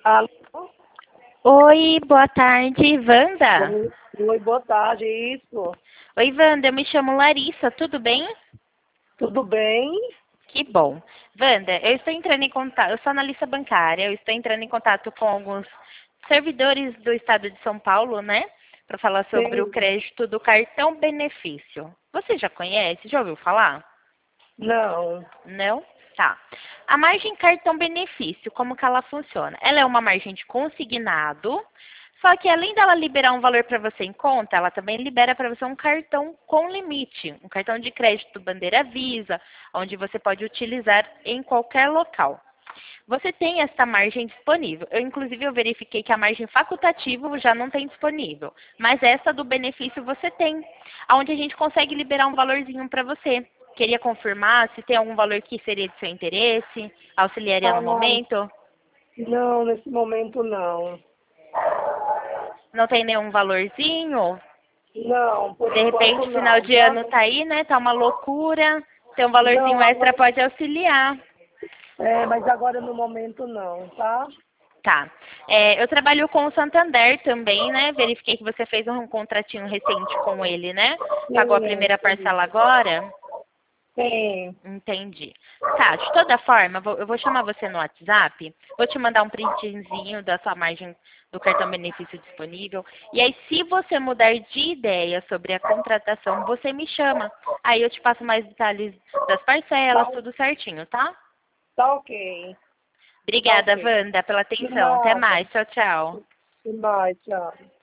Alô? Oi, boa tarde, Wanda. Oi, boa tarde, isso. Oi, Wanda, eu me chamo Larissa, tudo bem? Tudo bem? Que bom. Wanda, eu estou entrando em contato, eu sou analista bancária, eu estou entrando em contato com alguns servidores do estado de São Paulo, né? Para falar sobre o Sim. crédito do cartão benefício. Você já conhece? Já ouviu falar? Não. Não? Tá. A margem cartão benefício, como que ela funciona? Ela é uma margem de consignado, só que além dela liberar um valor para você em conta, ela também libera para você um cartão com limite, um cartão de crédito bandeira Visa, onde você pode utilizar em qualquer local. Você tem essa margem disponível. Inclusive, eu verifiquei que a margem facultativa já não tem disponível, mas essa do benefício você tem, onde a gente consegue liberar um valorzinho para você. Queria confirmar se tem algum valor que seria de seu interesse, auxiliaria Ah, no momento. não, nesse momento não. Não tem nenhum valorzinho? Não, por De repente, enquanto final não, de tá? ano tá aí, né? Tá uma loucura. Ter um valorzinho Não, extra agora, pode auxiliar. mas agora no momento não, tá? Tá. Eu trabalho com o Santander também, né? Verifiquei que você fez um contratinho recente com ele, né? Pagou a Sim, primeira sim. parcela agora? Sim. Entendi. Tá, de toda forma, eu vou chamar você no WhatsApp, vou te mandar um printzinho da sua margem do cartão benefício disponível. E aí, se você mudar de ideia sobre a contratação, você me chama. Aí eu te passo mais detalhes das Tá, parcelas, tudo certinho, tá? tá ok. Tá Obrigada, ok. Wanda, pela De atenção. Até nada. mais. Tchau, tchau. De mais, tchau.